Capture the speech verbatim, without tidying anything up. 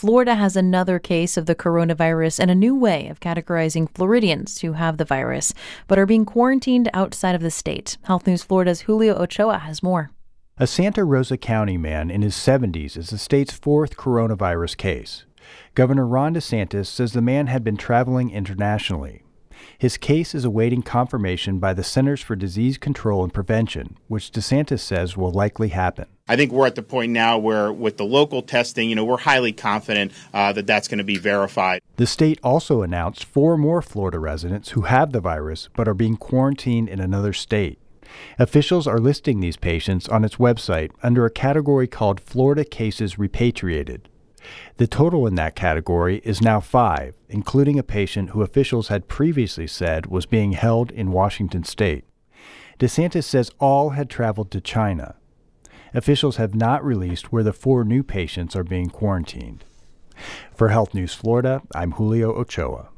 Florida has another case of the coronavirus and a new way of categorizing Floridians who have the virus, but are being quarantined outside of the state. Health News Florida's Julio Ochoa has more. A Santa Rosa County man in his seventies is the state's fourth coronavirus case. Governor Ron DeSantis says the man had been traveling internationally. His case is awaiting confirmation by the Centers for Disease Control and Prevention, which DeSantis says will likely happen. I think we're at the point now where with the local testing, you know, we're highly confident uh, that that's going to be verified. The state also announced four more Florida residents who have the virus but are being quarantined in another state. Officials are listing these patients on its website under a category called Florida Cases Repatriated. The total in that category is now five, including a patient who officials had previously said was being held in Washington state. DeSantis says all had traveled to China. Officials have not released where the four new patients are being quarantined. For Health News Florida, I'm Julio Ochoa.